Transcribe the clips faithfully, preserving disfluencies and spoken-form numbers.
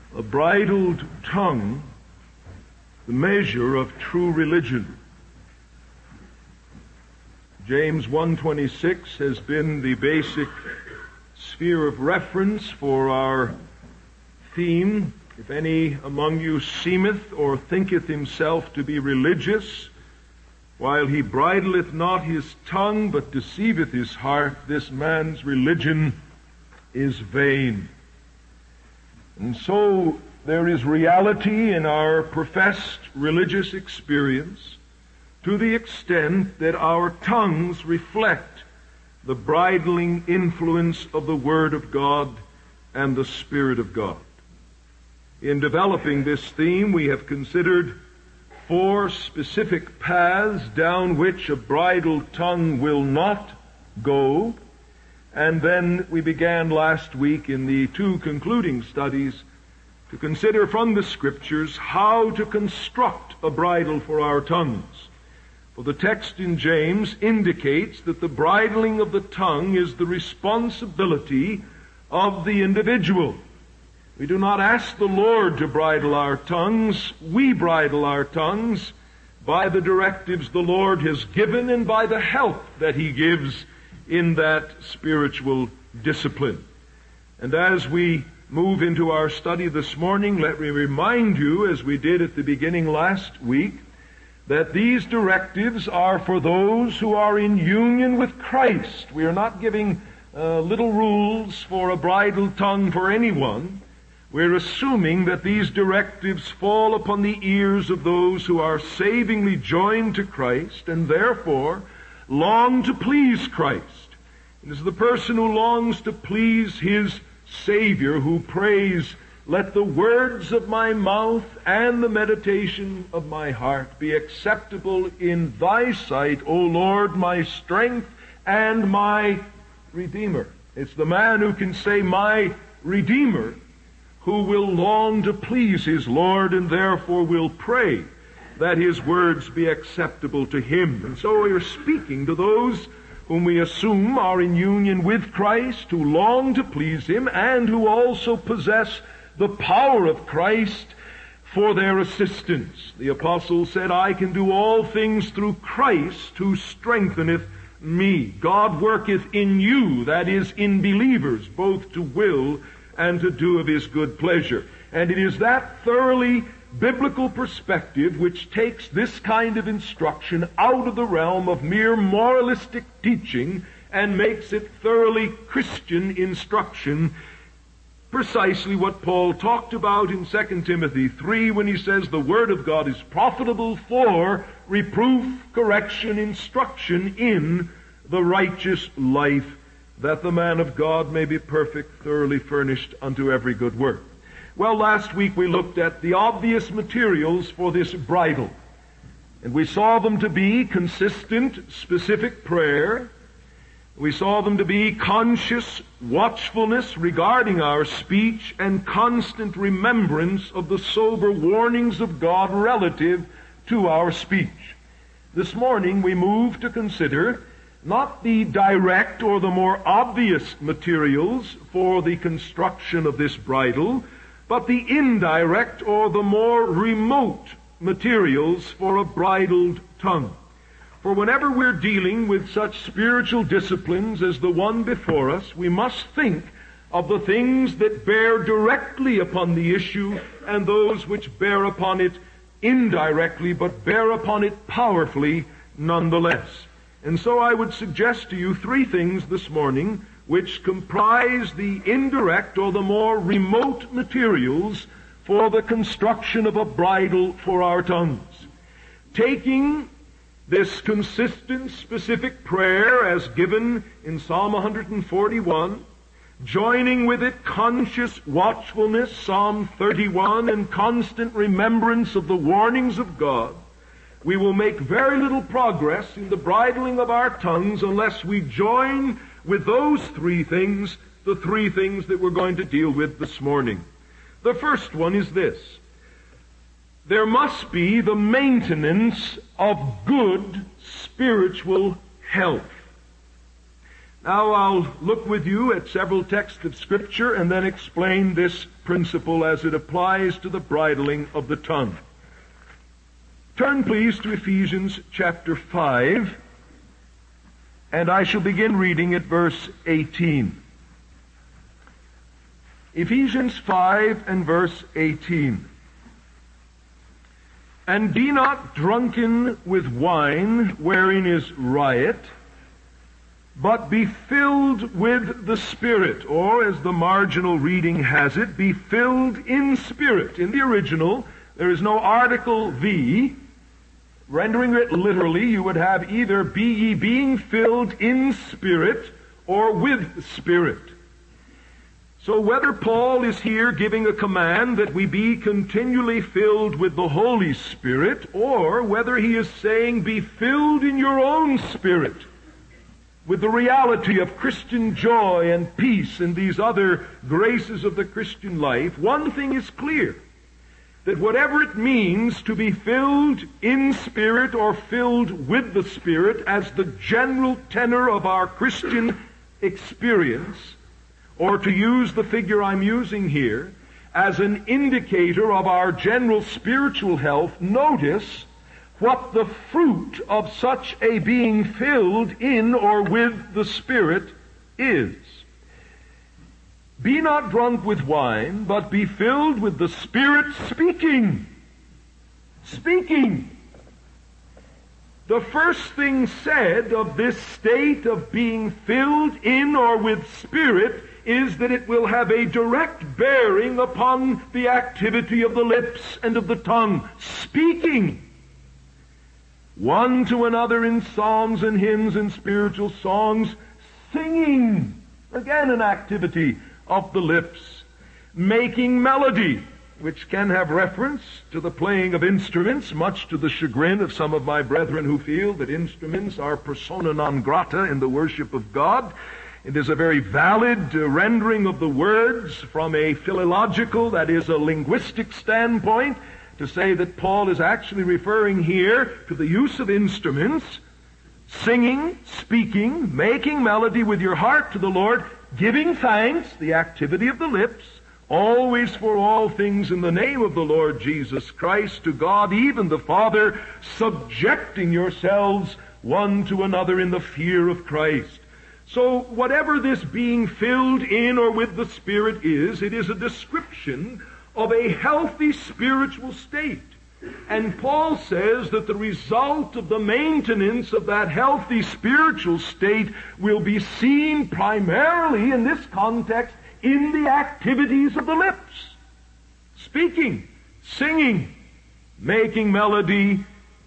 A bridled tongue, the measure of true religion. James one twenty-six has been the basic sphere of reference for our theme. If any among you seemeth or thinketh himself to be religious, while he bridleth not his tongue, but deceiveth his heart, this man's religion is vain. And so there is reality in our professed religious experience to the extent that our tongues reflect the bridling influence of the Word of God and the Spirit of God. In developing this theme, we have considered four specific paths down which a bridled tongue will not go. And then we began last week in the two concluding studies to consider from the Scriptures how to construct a bridle for our tongues. For the text in James indicates that the bridling of the tongue is the responsibility of the individual. We do not ask the Lord to bridle our tongues. We bridle our tongues by the directives the Lord has given and by the help that He gives in that spiritual discipline. And as we move into our study this morning, let me remind you, as we did at the beginning last week, that these directives are for those who are in union with Christ. We are not giving uh, little rules for a bridled tongue for anyone. We're assuming that these directives fall upon the ears of those who are savingly joined to Christ and therefore long to please Christ. It is the person who longs to please his Savior who prays, "Let the words of my mouth and the meditation of my heart be acceptable in thy sight, O Lord, my strength and my Redeemer." It's the man who can say, "my Redeemer," who will long to please his Lord and therefore will pray that his words be acceptable to him. And so we are speaking to those whom we assume are in union with Christ, who long to please Him, and who also possess the power of Christ for their assistance. The apostle said, "I can do all things through Christ who strengtheneth me." God worketh in you, that is, in believers, both to will and to do of His good pleasure. And it is that thoroughly biblical perspective which takes this kind of instruction out of the realm of mere moralistic teaching and makes it thoroughly Christian instruction. Precisely what Paul talked about in Second Timothy three when he says the Word of God is profitable for reproof, correction, instruction in the righteous life, that the man of God may be perfect, thoroughly furnished unto every good work. Well, last week we looked at the obvious materials for this bridle, and we saw them to be consistent, specific prayer. We saw them to be conscious watchfulness regarding our speech and constant remembrance of the sober warnings of God relative to our speech. This morning we move to consider not the direct or the more obvious materials for the construction of this bridle, but the indirect or the more remote materials for a bridled tongue. For whenever we're dealing with such spiritual disciplines as the one before us, we must think of the things that bear directly upon the issue and those which bear upon it indirectly, but bear upon it powerfully nonetheless. And so I would suggest to you three things this morning which comprise the indirect or the more remote materials for the construction of a bridle for our tongues. Taking this consistent, specific prayer as given in Psalm one forty-one, joining with it conscious watchfulness, Psalm thirty-one, and constant remembrance of the warnings of God, we will make very little progress in the bridling of our tongues unless we join with those three things, the three things that we're going to deal with this morning. The first one is this: there must be the maintenance of good spiritual health. Now I'll look with you at several texts of Scripture and then explain this principle as it applies to the bridling of the tongue. Turn please to Ephesians chapter five, and I shall begin reading at verse eighteen. Ephesians five and verse eighteen. And be not drunken with wine, wherein is riot, but be filled with the Spirit, or as the marginal reading has it, be filled in spirit. In the original, there is no article the. Rendering it literally, you would have either be ye being filled in spirit or with spirit. So whether Paul is here giving a command that we be continually filled with the Holy Spirit, or whether he is saying be filled in your own spirit with the reality of Christian joy and peace and these other graces of the Christian life, one thing is clear, that whatever it means to be filled in spirit or filled with the Spirit as the general tenor of our Christian experience, or to use the figure I'm using here, as an indicator of our general spiritual health, notice what the fruit of such a being filled in or with the Spirit is. Be not drunk with wine, but be filled with the Spirit, speaking. Speaking. The first thing said of this state of being filled in or with Spirit is that it will have a direct bearing upon the activity of the lips and of the tongue. Speaking. One to another in psalms and hymns and spiritual songs. Singing. Again, an activity of the lips. Making melody, which can have reference to the playing of instruments, much to the chagrin of some of my brethren who feel that instruments are persona non grata in the worship of God. It is a very valid uh, rendering of the words from a philological, that is a linguistic standpoint, to say that Paul is actually referring here to the use of instruments, singing, speaking, making melody with your heart to the Lord, giving thanks, the activity of the lips, always for all things in the name of the Lord Jesus Christ, to God even the Father, subjecting yourselves one to another in the fear of Christ. So whatever this being filled in or with the Spirit is, it is a description of a healthy spiritual state. And Paul says that the result of the maintenance of that healthy spiritual state will be seen primarily in this context in the activities of the lips. Speaking, singing, making melody,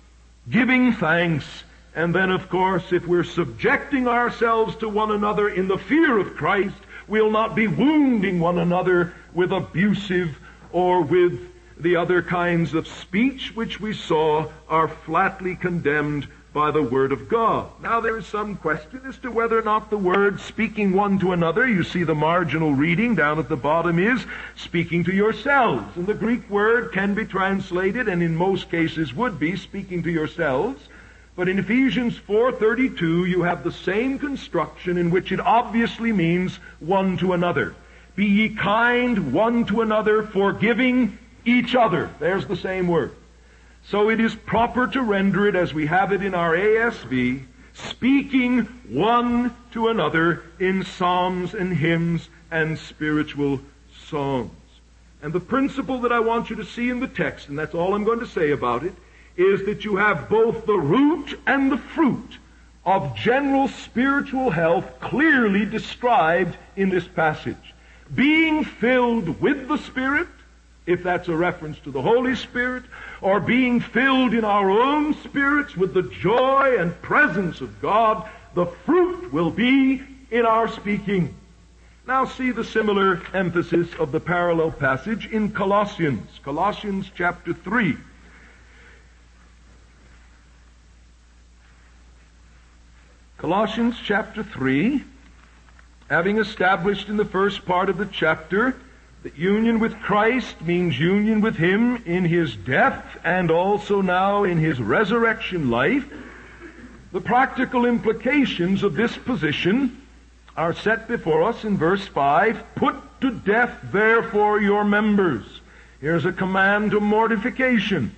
giving thanks, and then of course if we're subjecting ourselves to one another in the fear of Christ, we'll not be wounding one another with abusive or with the other kinds of speech which we saw are flatly condemned by the Word of God. Now there is some question as to whether or not the word speaking one to another, you see the marginal reading down at the bottom is speaking to yourselves. And the Greek word can be translated, and in most cases would be, speaking to yourselves. But in Ephesians four thirty-two you have the same construction in which it obviously means one to another. Be ye kind one to another, forgiving each other. There's the same word. So it is proper to render it as we have it in our A S V, speaking one to another in psalms and hymns and spiritual songs. And the principle that I want you to see in the text, and that's all I'm going to say about it, is that you have both the root and the fruit of general spiritual health clearly described in this passage. Being filled with the Spirit, if that's a reference to the Holy Spirit, or being filled in our own spirits with the joy and presence of God, the fruit will be in our speaking. Now see the similar emphasis of the parallel passage in Colossians, Colossians chapter three. Colossians chapter three, having established in the first part of the chapter that union with Christ means union with Him in His death and also now in His resurrection life, the practical implications of this position are set before us in verse five. Put to death therefore your members. Here's a command to mortification.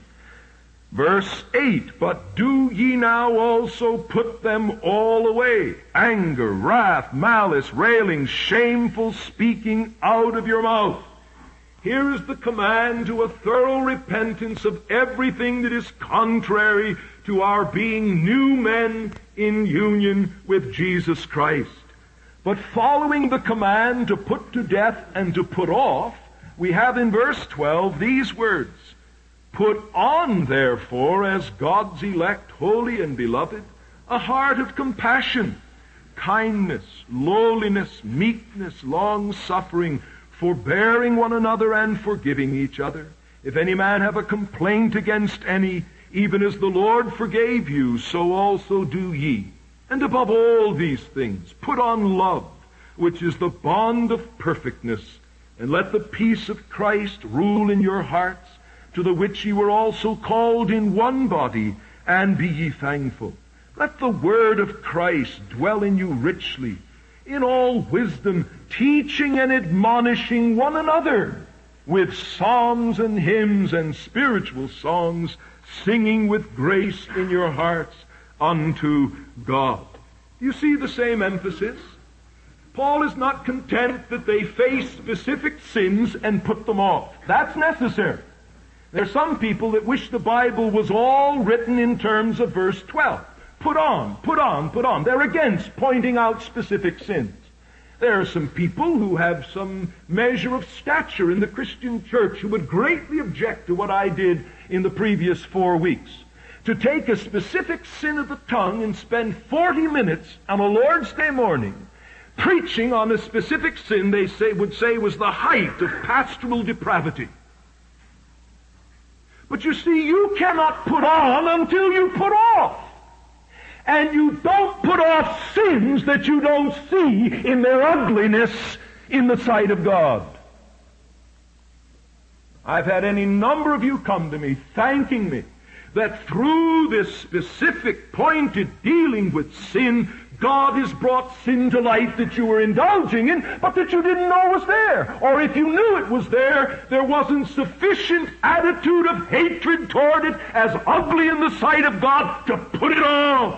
Verse eight, but do ye now also put them all away. Anger, wrath, malice, railing, shameful speaking out of your mouth. Here is the command to a thorough repentance of everything that is contrary to our being new men in union with Jesus Christ. But following the command to put to death and to put off, we have in verse twelve these words, put on, therefore, as God's elect, holy and beloved, a heart of compassion, kindness, lowliness, meekness, long-suffering, forbearing one another and forgiving each other. If any man have a complaint against any, even as the Lord forgave you, so also do ye. And above all these things, put on love, which is the bond of perfectness, and let the peace of Christ rule in your hearts, to the which ye were also called in one body, and be ye thankful. Let the word of Christ dwell in you richly, in all wisdom, teaching and admonishing one another with psalms and hymns and spiritual songs, singing with grace in your hearts unto God. You see the same emphasis? Paul is not content that they face specific sins and put them off. That's necessary. There are some people that wish the Bible was all written in terms of verse twelve. Put on, put on, put on. They're against pointing out specific sins. There are some people who have some measure of stature in the Christian church who would greatly object to what I did in the previous four weeks. To take a specific sin of the tongue and spend forty minutes on a Lord's Day morning preaching on a specific sin they say would say was the height of pastoral depravity. But you see, you cannot put on until you put off. And you don't put off sins that you don't see in their ugliness in the sight of God. I've had any number of you come to me thanking me that through this specific pointed dealing with sin, God has brought sin to light that you were indulging in, but that you didn't know was there. Or if you knew it was there, there wasn't sufficient attitude of hatred toward it as ugly in the sight of God to put it off.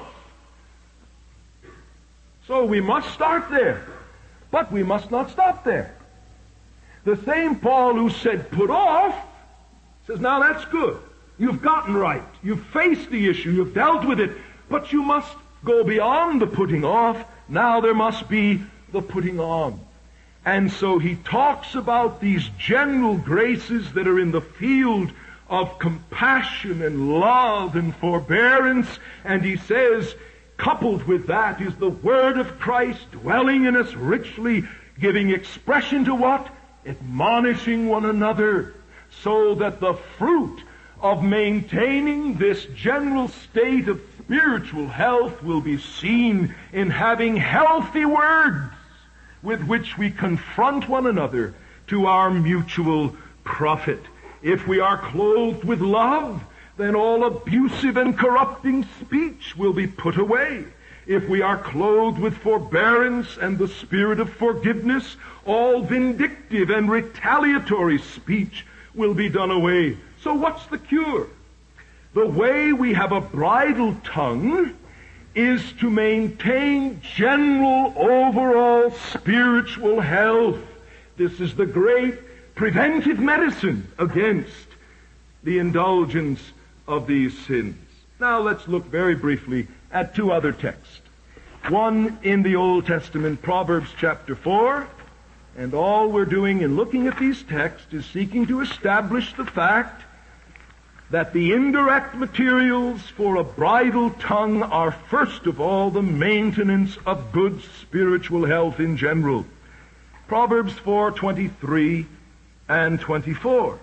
So we must start there. But we must not stop there. The same Paul who said put off says, now that's good. You've gotten right. You've faced the issue. You've dealt with it. But you must go beyond the putting off. Now there must be the putting on. And so he talks about these general graces that are in the field of compassion and love and forbearance. And he says, coupled with that is the word of Christ dwelling in us richly, giving expression to what? Admonishing one another, so that the fruit of maintaining this general state of spiritual health will be seen in having healthy words with which we confront one another to our mutual profit. If we are clothed with love, then all abusive and corrupting speech will be put away. If we are clothed with forbearance and the spirit of forgiveness, all vindictive and retaliatory speech will be done away. So what's the cure? The way we have a bridled tongue is to maintain general overall spiritual health. This is the great preventive medicine against the indulgence of these sins. Now let's look very briefly at two other texts. One in the Old Testament, Proverbs chapter four, and all we're doing in looking at these texts is seeking to establish the fact that the indirect materials for a bridled tongue are first of all the maintenance of good spiritual health in general. Proverbs four twenty-three and twenty-four.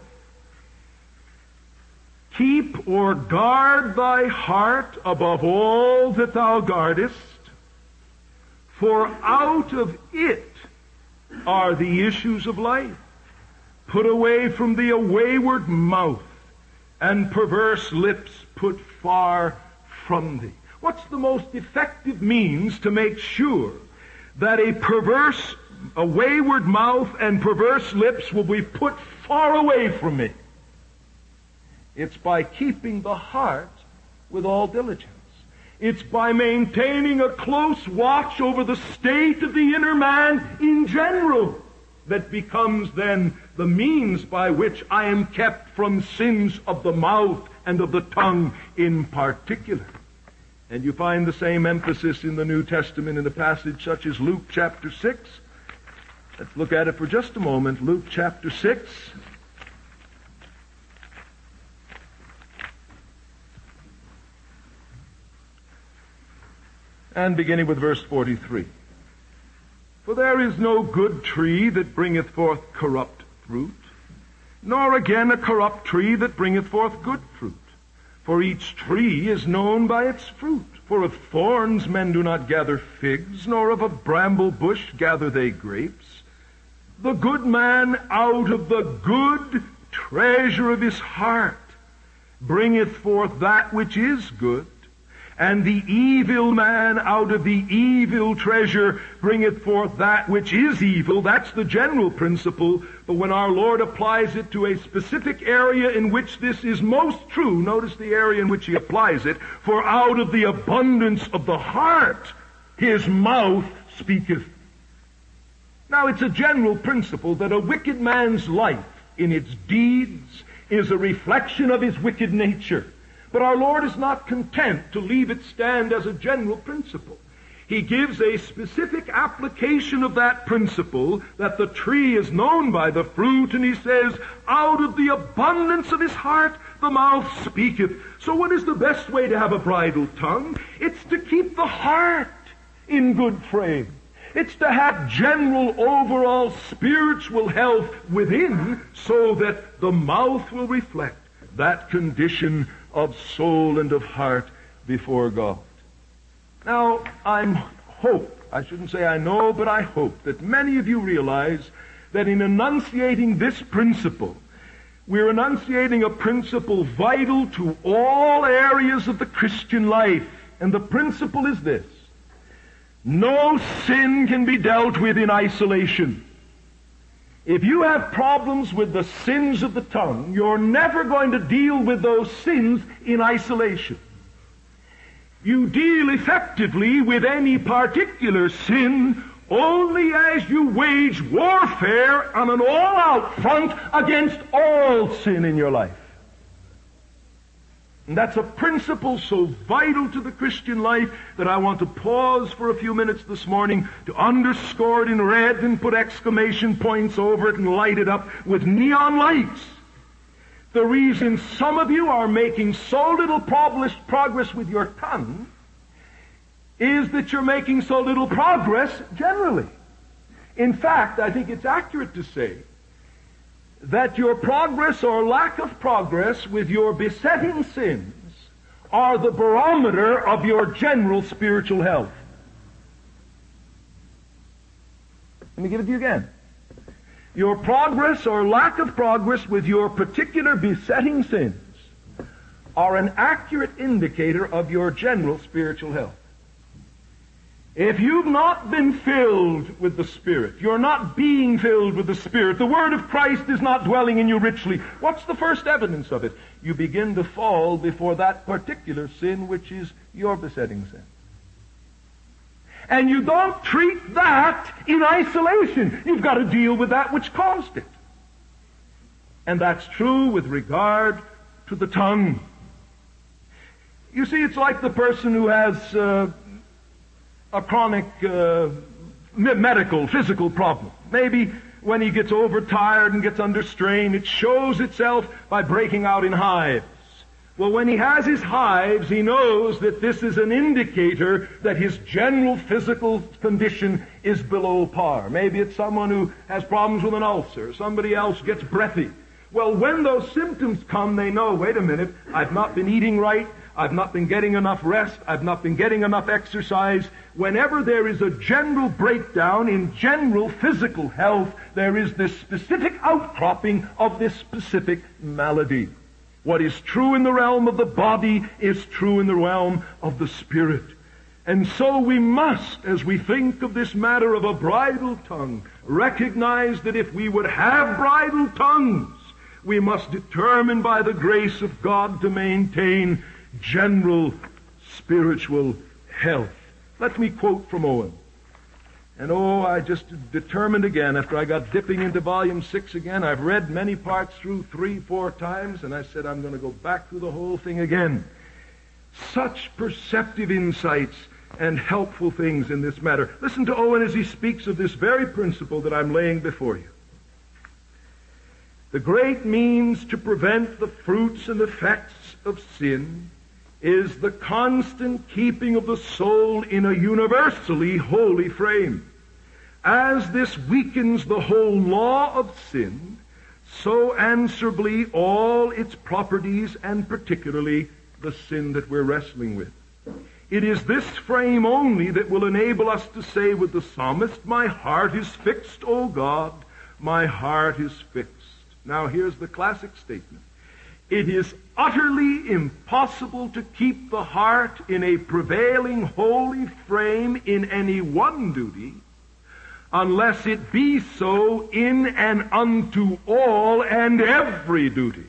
Keep or guard thy heart above all that thou guardest, for out of it are the issues of life. Put away from thee a wayward mouth, and perverse lips put far from thee. What's the most effective means to make sure that a perverse, a wayward mouth and perverse lips will be put far away from me. It's by keeping the heart with all diligence. It's by maintaining a close watch over the state of the inner man in general that becomes then the means by which I am kept from sins of the mouth and of the tongue in particular. And you find the same emphasis in the New Testament in a passage such as Luke chapter six. Let's look at it for just a moment. Luke chapter six. And beginning with verse forty-three. For there is no good tree that bringeth forth corrupt fruit, nor again a corrupt tree that bringeth forth good fruit. For each tree is known by its fruit. For of thorns men do not gather figs, nor of a bramble bush gather they grapes. The good man out of the good treasure of his heart bringeth forth that which is good, and the evil man out of the evil treasure bringeth forth that which is evil. That's the general principle. But when our Lord applies it to a specific area in which this is most true, notice the area in which he applies it. For out of the abundance of the heart his mouth speaketh. Now it's a general principle that a wicked man's life in its deeds is a reflection of his wicked nature. But our Lord is not content to leave it stand as a general principle. He gives a specific application of that principle, that the tree is known by the fruit, and he says, out of the abundance of his heart the mouth speaketh. So what is the best way to have a bridled tongue? It's to keep the heart in good frame. It's to have general overall spiritual health within, so that the mouth will reflect that condition of soul and of heart before God. Now, I hope, I shouldn't say I know, but I hope that many of you realize that in enunciating this principle, we're enunciating a principle vital to all areas of the Christian life. And the principle is this: no sin can be dealt with in isolation. If you have problems with the sins of the tongue, you're never going to deal with those sins in isolation. You deal effectively with any particular sin only as you wage warfare on an all-out front against all sin in your life. And that's a principle so vital to the Christian life that I want to pause for a few minutes this morning to underscore it in red and put exclamation points over it and light it up with neon lights. The reason some of you are making so little progress with your tongue is that you're making so little progress generally. In fact, I think it's accurate to say that your progress or lack of progress with your besetting sins are the barometer of your general spiritual health. Let me give it to you again. Your progress or lack of progress with your particular besetting sins are an accurate indicator of your general spiritual health. If you've not been filled with the Spirit, you're not being filled with the Spirit, the Word of Christ is not dwelling in you richly, what's the first evidence of it? You begin to fall before that particular sin which is your besetting sin. And you don't treat that in isolation. You've got to deal with that which caused it. And that's true with regard to the tongue. You see, it's like the person who has uh, a chronic uh, medical, physical problem. Maybe when he gets overtired and gets under strain, it shows itself by breaking out in hives. Well, when he has his hives, he knows that this is an indicator that his general physical condition is below par. Maybe it's someone who has problems with an ulcer. Somebody else gets breathy. Well, when those symptoms come, they know, wait a minute, I've not been eating right. I've not been getting enough rest. I've not been getting enough exercise. Whenever there is a general breakdown in general physical health, there is this specific outcropping of this specific malady. What is true in the realm of the body is true in the realm of the spirit. And so we must, as we think of this matter of a bridle tongue, recognize that if we would have bridle tongues, we must determine by the grace of God to maintain general spiritual health. Let me quote from Owen. And oh, I just determined again, after I got dipping into volume six again, I've read many parts through three, four times, and I said I'm going to go back through the whole thing again. Such perceptive insights and helpful things in this matter. Listen to Owen as he speaks of this very principle that I'm laying before you. The great means to prevent the fruits and effects of sin is the constant keeping of the soul in a universally holy frame. As this weakens the whole law of sin, so answerably all its properties, and particularly the sin that we're wrestling with. It is this frame only that will enable us to say with the psalmist, "My heart is fixed, O God, my heart is fixed." Now here's the classic statement. It is utterly impossible to keep the heart in a prevailing holy frame in any one duty unless it be so in and unto all and every duty.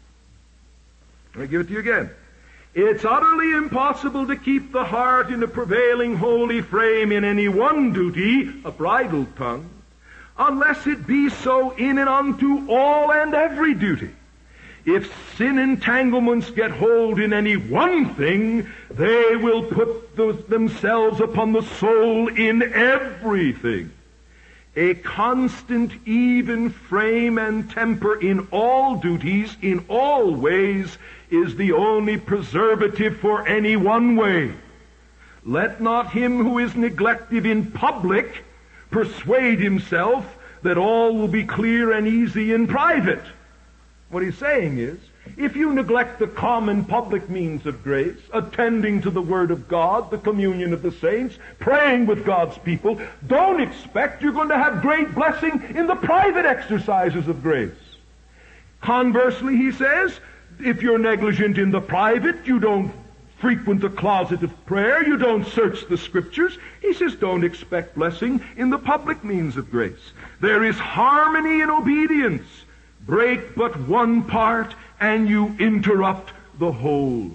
Let me give it to you again. It's utterly impossible to keep the heart in a prevailing holy frame in any one duty, a bridle tongue, unless it be so in and unto all and every duty. If sin entanglements get hold in any one thing, they will put those themselves upon the soul in everything. A constant, even frame and temper in all duties, in all ways, is the only preservative for any one way. Let not him who is neglective in public persuade himself that all will be clear and easy in private. What he's saying is, if you neglect the common public means of grace, attending to the Word of God, the communion of the saints, praying with God's people, don't expect you're going to have great blessing in the private exercises of grace. Conversely, he says, if you're negligent in the private, you don't frequent the closet of prayer, you don't search the Scriptures, he says don't expect blessing in the public means of grace. There is harmony in obedience. Break but one part, and you interrupt the whole.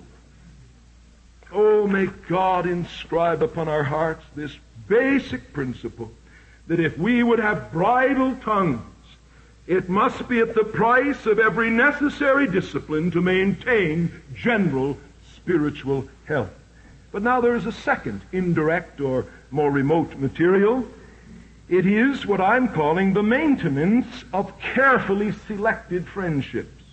Oh, may God inscribe upon our hearts this basic principle, that if we would have bridle tongues, it must be at the price of every necessary discipline to maintain general spiritual health. But now there is a second, indirect or more remote material. It is what I'm calling the maintenance of carefully selected friendships.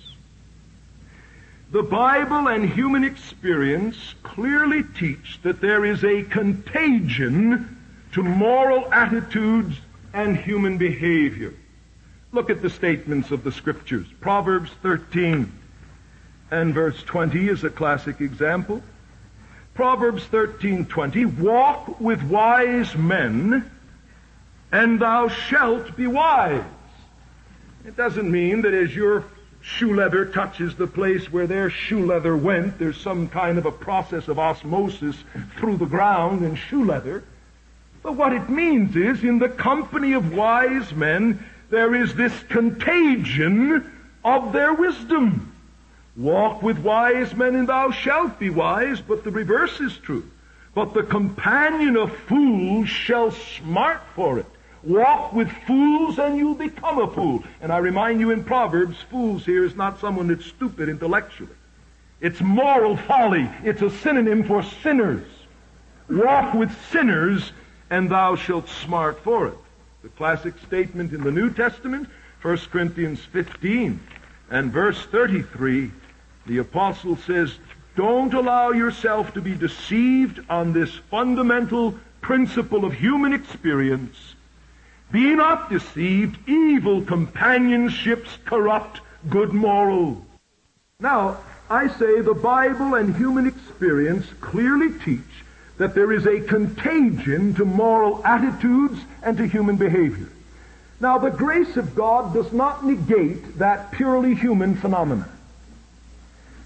The Bible and human experience clearly teach that there is a contagion to moral attitudes and human behavior. Look at the statements of the Scriptures. Proverbs thirteen and verse twenty is a classic example. Proverbs thirteen twenty, "Walk with wise men, and thou shalt be wise." It doesn't mean that as your shoe leather touches the place where their shoe leather went, there's some kind of a process of osmosis through the ground and shoe leather. But what it means is, in the company of wise men, there is this contagion of their wisdom. Walk with wise men and thou shalt be wise, but the reverse is true. But the companion of fools shall smart for it. Walk with fools and you'll become a fool. And I remind you in Proverbs, fools here is not someone that's stupid intellectually. It's moral folly. It's a synonym for sinners. Walk with sinners and thou shalt smart for it. The classic statement in the New Testament, First Corinthians fifteen and verse thirty-three, the apostle says, don't allow yourself to be deceived on this fundamental principle of human experience. Be not deceived. Evil companionships corrupt good morals. Now, I say the Bible and human experience clearly teach that there is a contagion to moral attitudes and to human behavior. Now, the grace of God does not negate that purely human phenomenon.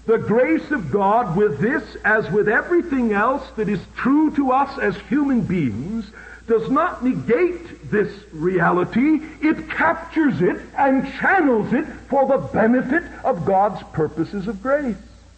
The grace of God with this, as with everything else that is true to us as human beings, does not negate this reality. It captures it and channels it for the benefit of God's purposes of grace.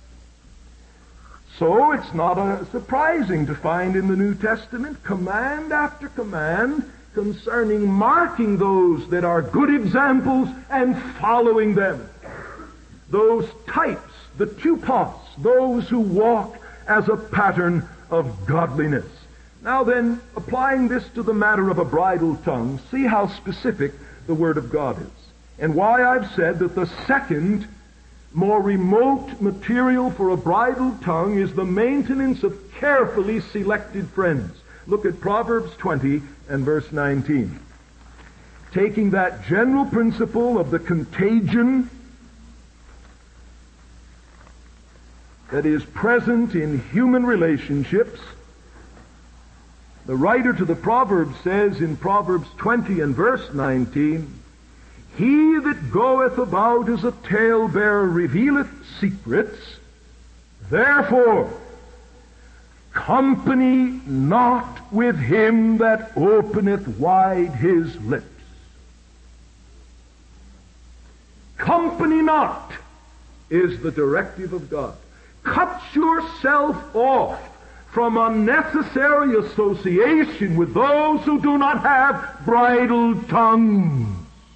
So it's not uh, surprising to find in the New Testament command after command concerning marking those that are good examples and following them. Those types, the tupos, those who walk as a pattern of godliness. Now then, applying this to the matter of a bridle tongue, see how specific the Word of God is, and why I've said that the second, more remote material for a bridle tongue is the maintenance of carefully selected friends. Look at Proverbs twenty and verse nineteen. Taking that general principle of the contagion that is present in human relationships, the writer to the Proverbs says in Proverbs twenty and verse nineteen, "He that goeth about as a talebearer revealeth secrets, therefore company not with him that openeth wide his lips." Company not is the directive of God. Cut yourself off from unnecessary association with those who do not have bridle tongues.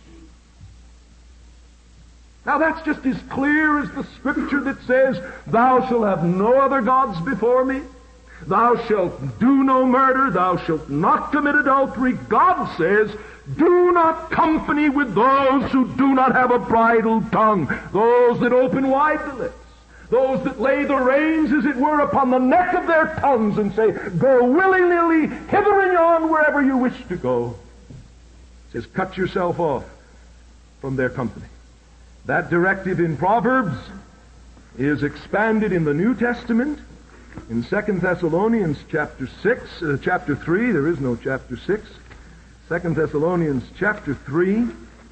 Now that's just as clear as the scripture that says, "Thou shalt have no other gods before me. Thou shalt do no murder. Thou shalt not commit adultery." God says, do not company with those who do not have a bridle tongue, those that open wide the lips, those that lay the reins, as it were, upon the neck of their tongues and say, "Go willy-nilly, hither and yon, wherever you wish to go." It says, cut yourself off from their company. That directive in Proverbs is expanded in the New Testament in Second Thessalonians chapter six, uh, chapter three. There is no chapter six. Second Thessalonians chapter three,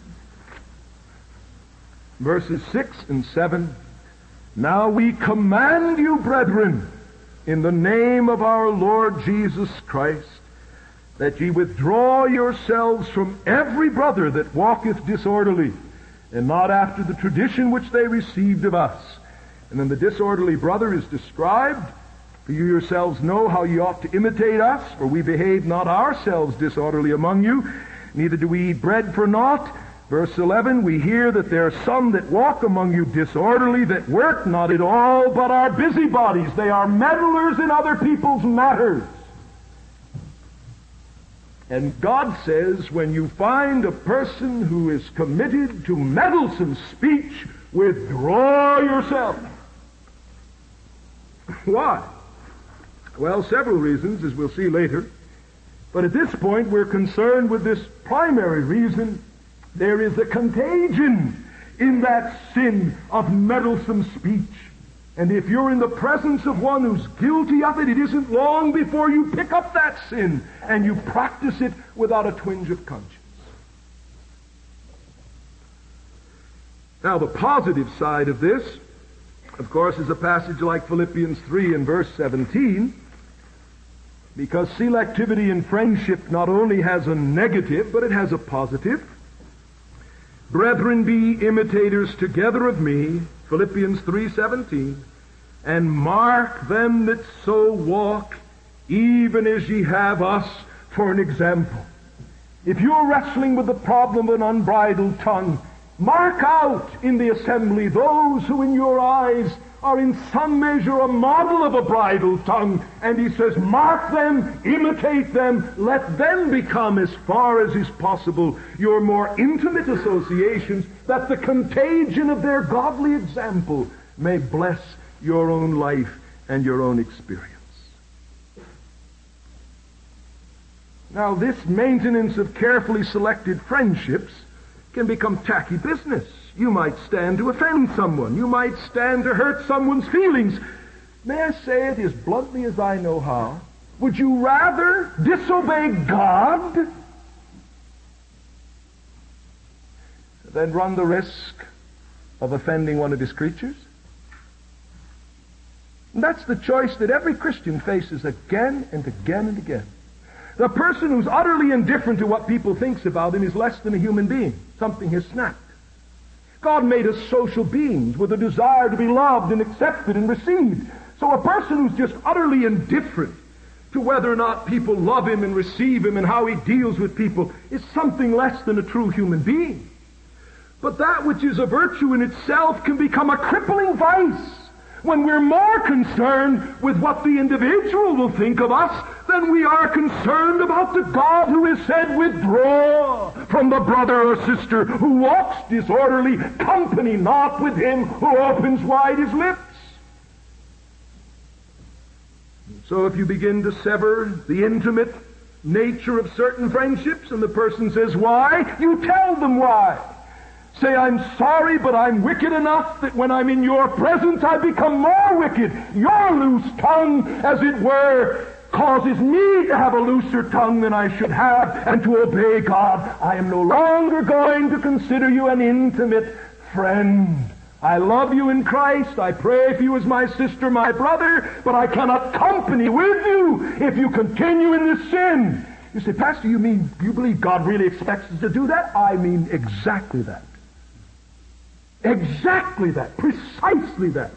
verses six and seven. "Now we command you, brethren, in the name of our Lord Jesus Christ, that ye withdraw yourselves from every brother that walketh disorderly, and not after the tradition which they received of us." And then the disorderly brother is described. "For you yourselves know how ye ought to imitate us, for we behave not ourselves disorderly among you, neither do we eat bread for naught." Verse eleven, "We hear that there are some that walk among you disorderly, that work not at all, but are busybodies." They are meddlers in other people's matters. And God says, when you find a person who is committed to meddlesome speech, withdraw yourself. Why? Well, several reasons, as we'll see later. But at this point, we're concerned with this primary reason. There is a contagion in that sin of meddlesome speech. And if you're in the presence of one who's guilty of it, it isn't long before you pick up that sin and you practice it without a twinge of conscience. Now, the positive side of this, of course, is a passage like Philippians three and verse seventeen, because selectivity in friendship not only has a negative, but it has a positive. "Brethren, be imitators together of me," Philippians three seventeen, "and mark them that so walk, even as ye have us for an example." If you're wrestling with the problem of an unbridled tongue, mark out in the assembly those who in your eyes are in some measure a model of a bridled tongue. And he says, mark them, imitate them, let them become, as far as is possible, your more intimate associations, that the contagion of their godly example may bless your own life and your own experience. Now, this maintenance of carefully selected friendships can become tacky business. You might stand to offend someone. You might stand to hurt someone's feelings. May I say it as bluntly as I know how? Would you rather disobey God than run the risk of offending one of His creatures? And that's the choice that every Christian faces again and again and again. The person who's utterly indifferent to what people think about him is less than a human being. Something has snapped. God made us social beings with a desire to be loved and accepted and received. So a person who's just utterly indifferent to whether or not people love him and receive him and how he deals with people is something less than a true human being. But that which is a virtue in itself can become a crippling vice when we're more concerned with what the individual will think of us than we are concerned about the God who has said, withdraw from the brother or sister who walks disorderly, company not with him who opens wide his lips. So if you begin to sever the intimate nature of certain friendships and the person says why, you tell them why. Say, I'm sorry, but I'm wicked enough that when I'm in your presence I become more wicked. Your loose tongue, as it were, causes me to have a looser tongue than I should have and to obey God. I am no longer going to consider you an intimate friend. I love you in Christ. I pray for you as my sister, my brother, but I cannot company with you if you continue in this sin. You say, Pastor, you mean you believe God really expects us to do that? I mean exactly that. Exactly that. Precisely that.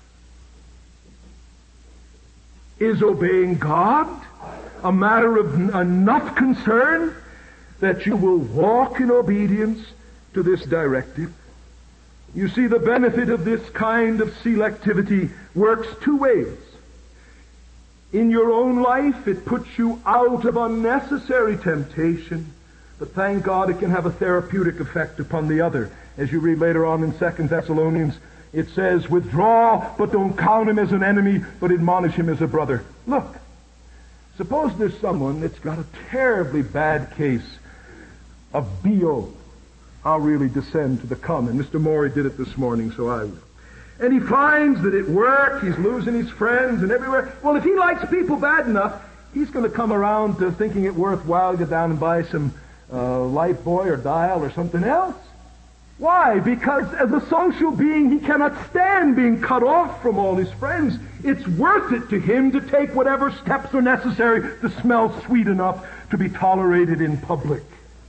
Is obeying God a matter of enough concern that you will walk in obedience to this directive? You see, the benefit of this kind of selectivity works two ways. In your own life, it puts you out of unnecessary temptation, but thank God it can have a therapeutic effect upon the other. As you read later on in Second Thessalonians, it says, withdraw, but don't count him as an enemy, but admonish him as a brother. Look, suppose there's someone that's got a terribly bad case of B O. I'll really descend to the common. Mister Morey did it this morning, so I will. And he finds that at work he's losing his friends and everywhere. Well, if he likes people bad enough, he's going to come around to thinking it worthwhile to go down and buy some uh, Life Boy or Dial or something else. Why? Because as a social being, he cannot stand being cut off from all his friends. It's worth it to him to take whatever steps are necessary to smell sweet enough to be tolerated in public.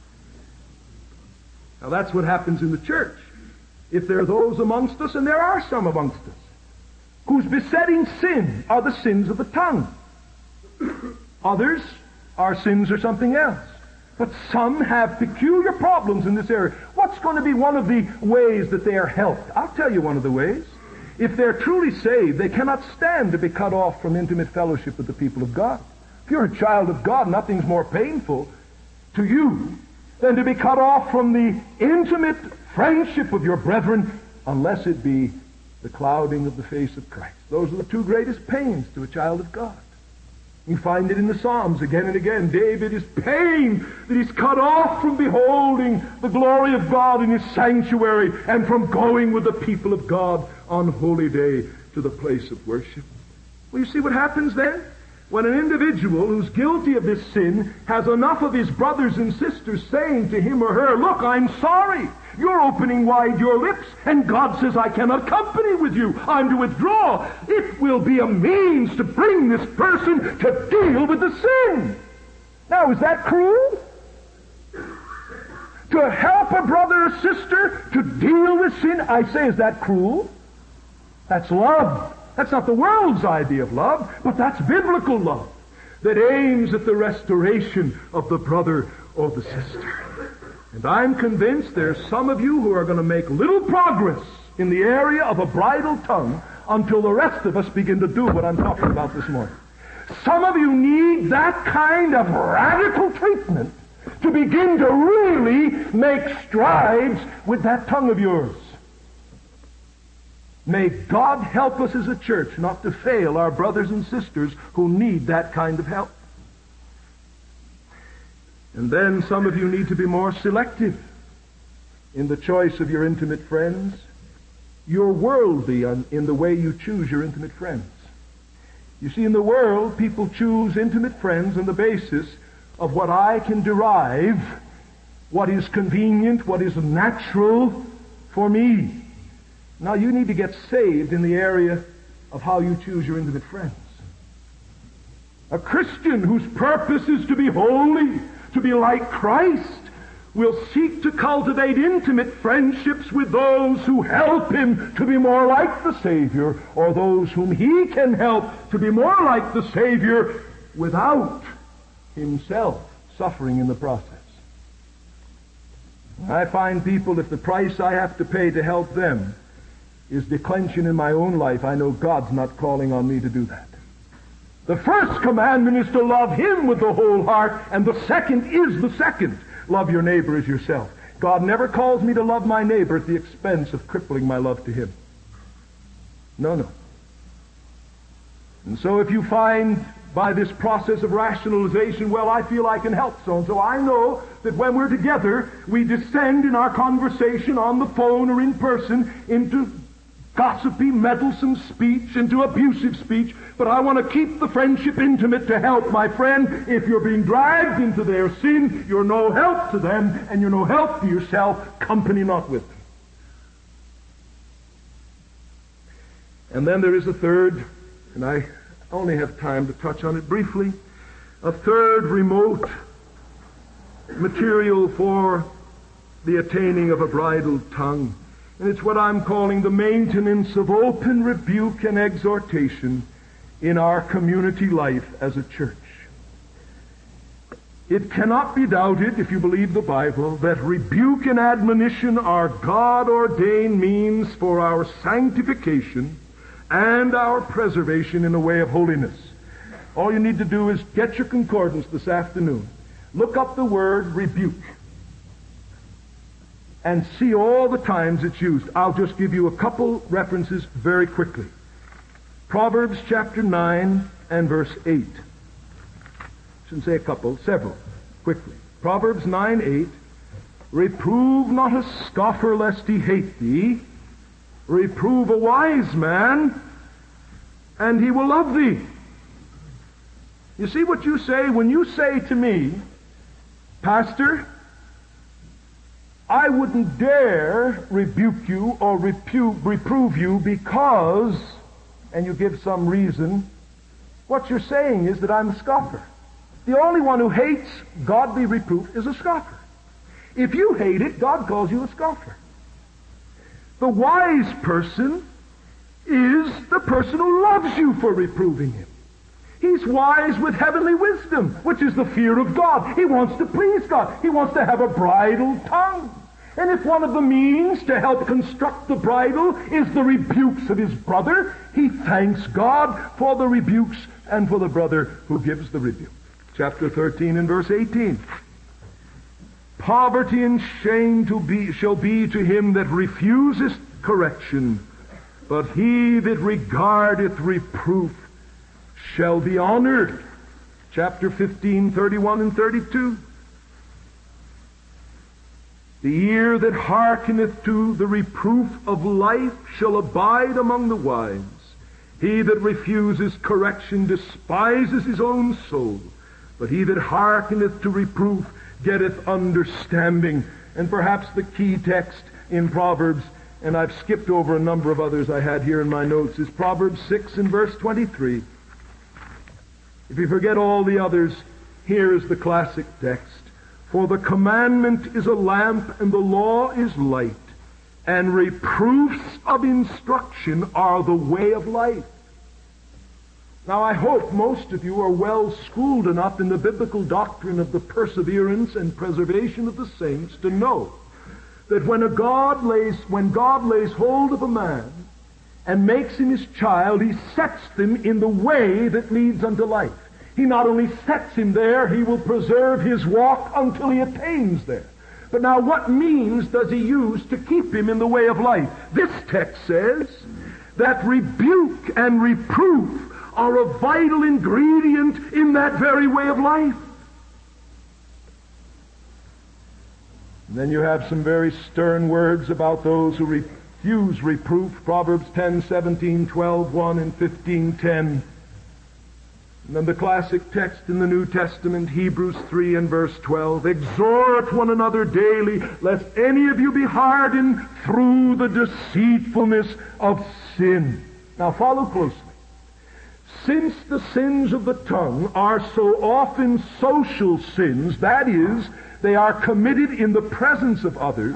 Now that's what happens in the church. If there are those amongst us, and there are some amongst us, whose besetting sin are the sins of the tongue. Others, our sins are something else. But some have peculiar problems in this area. What's going to be one of the ways that they are helped? I'll tell you one of the ways. If they're truly saved, they cannot stand to be cut off from intimate fellowship with the people of God. If you're a child of God, nothing's more painful to you than to be cut off from the intimate friendship of your brethren, unless it be the clouding of the face of Christ. Those are the two greatest pains to a child of God. You find it in the Psalms again and again. David is pained that he's cut off from beholding the glory of God in his sanctuary and from going with the people of God on holy day to the place of worship. Well, you see what happens then? When an individual who's guilty of this sin has enough of his brothers and sisters saying to him or her, look, I'm sorry. You're opening wide your lips, and God says, I cannot company with you. I'm to withdraw. It will be a means to bring this person to deal with the sin. Now, is that cruel? To help a brother or sister to deal with sin, I say, is that cruel? That's love. That's not the world's idea of love, but that's biblical love that aims at the restoration of the brother or the sister. And I'm convinced there's some of you who are going to make little progress in the area of a bridle tongue until the rest of us begin to do what I'm talking about this morning. Some of you need that kind of radical treatment to begin to really make strides with that tongue of yours. May God help us as a church not to fail our brothers and sisters who need that kind of help. And then some of you need to be more selective in the choice of your intimate friends. You're worldly in the way you choose your intimate friends. You see, in the world, people choose intimate friends on the basis of what I can derive, what is convenient, what is natural for me. Now, you need to get saved in the area of how you choose your intimate friends. A Christian whose purpose is to be holy, to be like Christ, will seek to cultivate intimate friendships with those who help him to be more like the Savior, or those whom he can help to be more like the Savior without himself suffering in the process. I find people, if the price I have to pay to help them is declension in my own life, I know God's not calling on me to do that. The first commandment is to love him with the whole heart, and the second is the second. Love your neighbor as yourself. God never calls me to love my neighbor at the expense of crippling my love to him. No, no. And so if you find by this process of rationalization, well, I feel I can help so-and-so, I know that when we're together, we descend in our conversation on the phone or in person into gossipy, meddlesome speech, into abusive speech, but I want to keep the friendship intimate to help my friend. If you're being dragged into their sin, you're no help to them, and you're no help to yourself, company not with them. And then there is a third, and I only have time to touch on it briefly, a third remote material for the attaining of a bridled tongue. And it's what I'm calling the maintenance of open rebuke and exhortation in our community life as a church. It cannot be doubted, if you believe the Bible, that rebuke and admonition are God-ordained means for our sanctification and our preservation in the way of holiness. All you need to do is get your concordance this afternoon. Look up the word rebuke and see all the times it's used. I'll just give you a couple references very quickly. Proverbs chapter nine and verse eight. Shouldn't say a couple, several. Quickly. Proverbs nine eight. Reprove not a scoffer lest he hate thee. Reprove a wise man, and he will love thee. You see what you say when you say to me, Pastor, I wouldn't dare rebuke you or repu- reprove you because, and you give some reason, what you're saying is that I'm a scoffer. The only one who hates godly reproof is a scoffer. If you hate it, God calls you a scoffer. The wise person is the person who loves you for reproving him. He's wise with heavenly wisdom, which is the fear of God. He wants to please God. He wants to have a bridled tongue. And if one of the means to help construct the bridle is the rebukes of his brother, he thanks God for the rebukes and for the brother who gives the rebuke. Chapter thirteen and verse eighteen. Poverty and shame to be, shall be to him that refuseth correction, but he that regardeth reproof shall be honored. Chapter fifteen, thirty-one and thirty-two. The ear that hearkeneth to the reproof of life shall abide among the wise. He that refuses correction despises his own soul, but he that hearkeneth to reproof getteth understanding. And perhaps the key text in Proverbs, and I've skipped over a number of others I had here in my notes, is Proverbs six and verse twenty-three. If you forget all the others, here is the classic text. For the commandment is a lamp, and the law is light, and reproofs of instruction are the way of life. Now, I hope most of you are well schooled enough in the biblical doctrine of the perseverance and preservation of the saints to know that when a God lays, when God lays hold of a man and makes him his child, he sets them in the way that leads unto life. He not only sets him there, he will preserve his walk until he attains there. But now what means does he use to keep him in the way of life? This text says that rebuke and reproof are a vital ingredient in that very way of life. And then you have some very stern words about those who refuse reproof. Proverbs ten, seventeen, twelve, one, and fifteen, ten. And then the classic text in the New Testament, Hebrews three and verse twelve. Exhort one another daily, lest any of you be hardened through the deceitfulness of sin. Now follow closely. Since the sins of the tongue are so often social sins, that is, they are committed in the presence of others,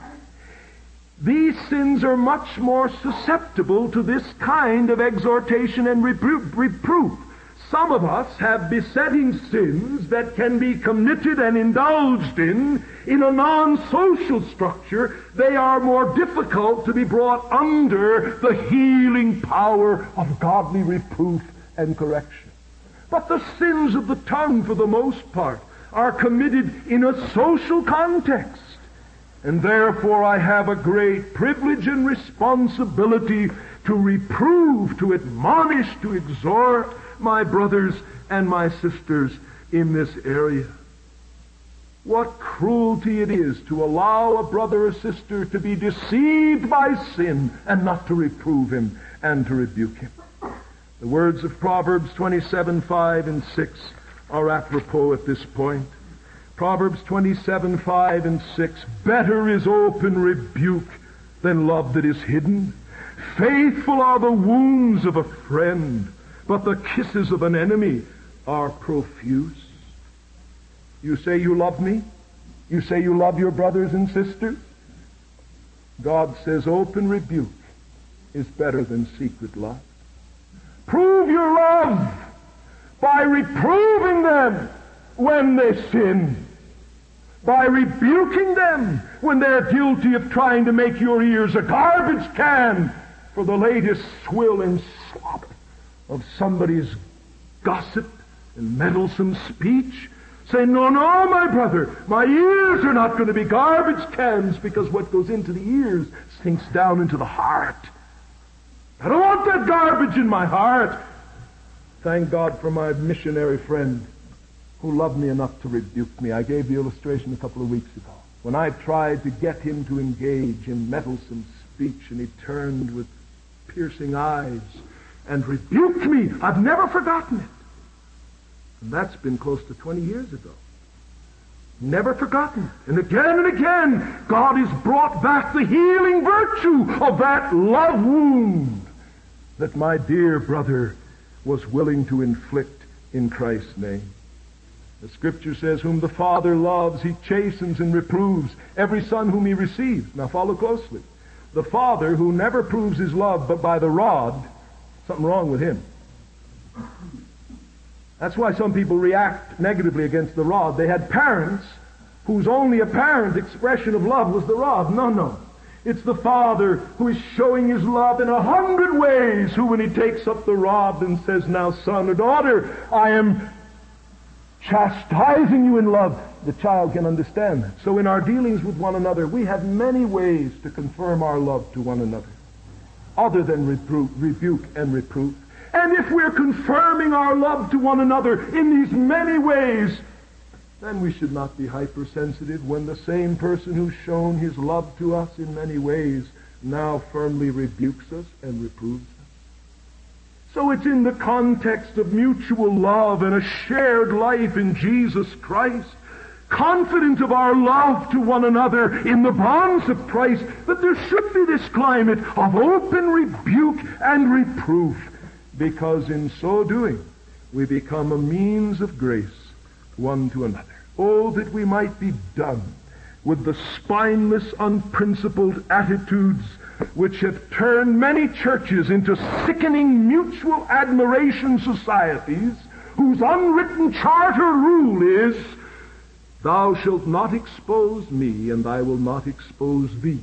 these sins are much more susceptible to this kind of exhortation and reproof. Some of us have besetting sins that can be committed and indulged in in a non-social structure. They are more difficult to be brought under the healing power of godly reproof and correction. But the sins of the tongue, for the most part, are committed in a social context. And therefore I have a great privilege and responsibility to reprove, to admonish, to exhort my brothers and my sisters in this area. What cruelty it is to allow a brother or sister to be deceived by sin and not to reprove him and to rebuke him. The words of Proverbs twenty-seven, five and six are apropos at this point. Proverbs twenty-seven, five and six, better is open rebuke than love that is hidden. Faithful are the wounds of a friend, but the kisses of an enemy are profuse. You say you love me? You say you love your brothers and sisters? God says open rebuke is better than secret love. Prove your love by reproving them when they sin, by rebuking them when they're guilty of trying to make your ears a garbage can for the latest swill and slop of somebody's gossip and meddlesome speech. Say, no, no, my brother, my ears are not going to be garbage cans, because what goes into the ears sinks down into the heart. I don't want that garbage in my heart. Thank God for my missionary friend who loved me enough to rebuke me. I gave the illustration a couple of weeks ago when I tried to get him to engage in meddlesome speech, and he turned with piercing eyes and rebuked me. I've never forgotten it. And that's been close to twenty years ago. Never forgotten it. And again and again, God has brought back the healing virtue of that love wound that my dear brother was willing to inflict in Christ's name. The Scripture says, whom the Father loves, he chastens and reproves every son whom he receives. Now follow closely. The Father who never proves his love but by the rod, something wrong with him. That's why some people react negatively against the rod. They had parents whose only apparent expression of love was the rod. No, no. It's the Father who is showing his love in a hundred ways, who when he takes up the rod and says, now son or daughter, I am chastising you in love, the child can understand that. So in our dealings with one another, we have many ways to confirm our love to one another, other than repro- rebuke and reproof. And if we're confirming our love to one another in these many ways, then we should not be hypersensitive when the same person who's shown his love to us in many ways now firmly rebukes us and reproves us. So it's in the context of mutual love and a shared life in Jesus Christ, confident of our love to one another in the bonds of Christ, that there should be this climate of open rebuke and reproof, because in so doing we become a means of grace one to another. Oh, that we might be done with the spineless, unprincipled attitudes which have turned many churches into sickening mutual admiration societies, whose unwritten charter rule is, thou shalt not expose me, and I will not expose thee.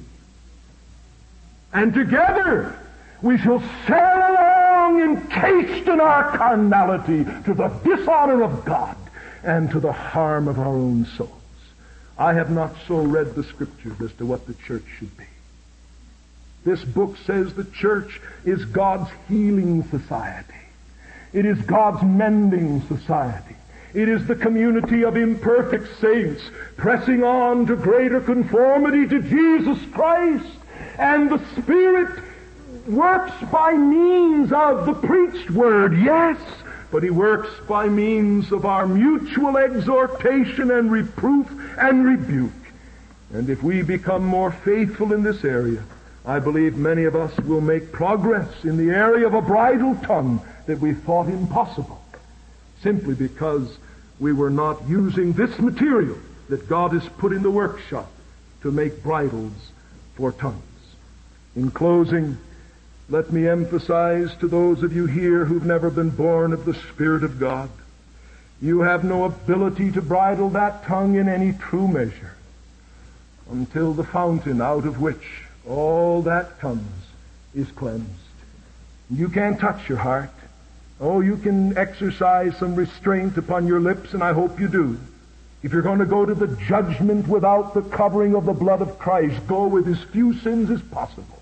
And together we shall sail along encased in our carnality to the dishonor of God and to the harm of our own souls. I have not so read the Scriptures as to what the church should be. This book says the church is God's healing society. It is God's mending society. It is the community of imperfect saints pressing on to greater conformity to Jesus Christ. And the Spirit works by means of the preached word, yes, but he works by means of our mutual exhortation and reproof and rebuke. And if we become more faithful in this area, I believe many of us will make progress in the area of a bridle tongue that we thought impossible, simply because we were not using this material that God has put in the workshop to make bridles for tongues. In closing, let me emphasize to those of you here who've never been born of the Spirit of God, you have no ability to bridle that tongue in any true measure until the fountain out of which all that comes is cleansed. You can't touch your heart. Oh, you can exercise some restraint upon your lips, and I hope you do. If you're going to go to the judgment without the covering of the blood of Christ, go with as few sins as possible.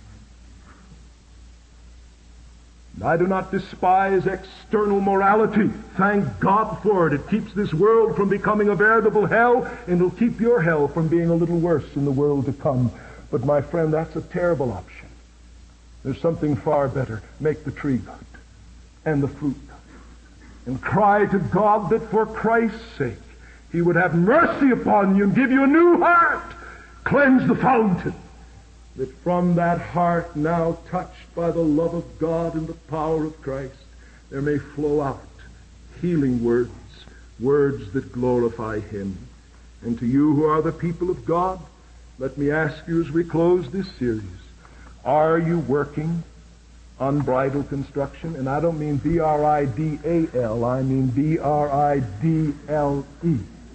I do not despise external morality. Thank God for it. It keeps this world from becoming a veritable hell, and it'll keep your hell from being a little worse in the world to come. But my friend, that's a terrible option. There's something far better. Make the tree good and the fruit good. And cry to God that for Christ's sake He would have mercy upon you and give you a new heart. Cleanse the fountain, that from that heart now touched by the love of God and the power of Christ, there may flow out healing words, words that glorify Him. And to you who are the people of God, let me ask you as we close this series, are you working on bridal construction? And I don't mean B R I D A L, I mean B R I D L E.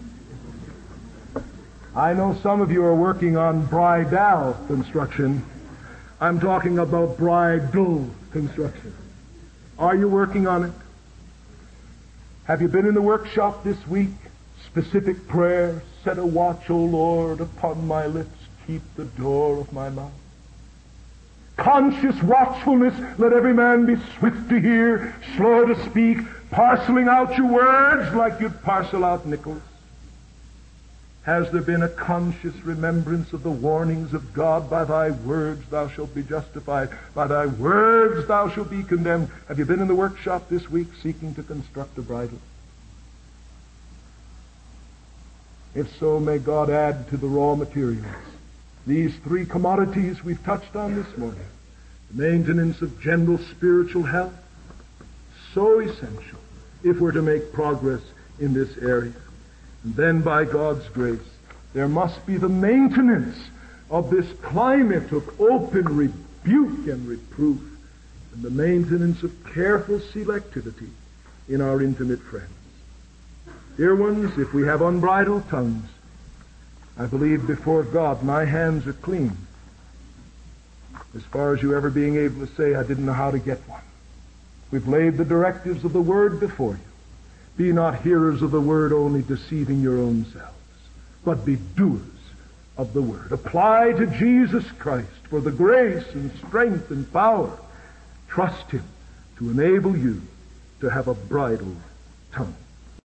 I know some of you are working on bridal construction. I'm talking about bridal construction. Are you working on it? Have you been in the workshop this week? Specific prayer, set a watch, O Lord, upon my lips, keep the door of my mouth. Conscious watchfulness, let every man be swift to hear, slow to speak, parceling out your words like you'd parcel out nickels. Has there been a conscious remembrance of the warnings of God? By thy words thou shalt be justified. By thy words thou shalt be condemned. Have you been in the workshop this week seeking to construct a bridle? If so, may God add to the raw materials these three commodities we've touched on this morning. The maintenance of general spiritual health, so essential if we're to make progress in this area. And then, by God's grace, there must be the maintenance of this climate of open rebuke and reproof, and the maintenance of careful selectivity in our intimate friends. Dear ones, if we have unbridled tongues, I believe before God my hands are clean, as far as you ever being able to say, I didn't know how to get one. We've laid the directives of the Word before you. Be not hearers of the Word only, deceiving your own selves, but be doers of the Word. Apply to Jesus Christ for the grace and strength and power. Trust Him to enable you to have a bridled tongue.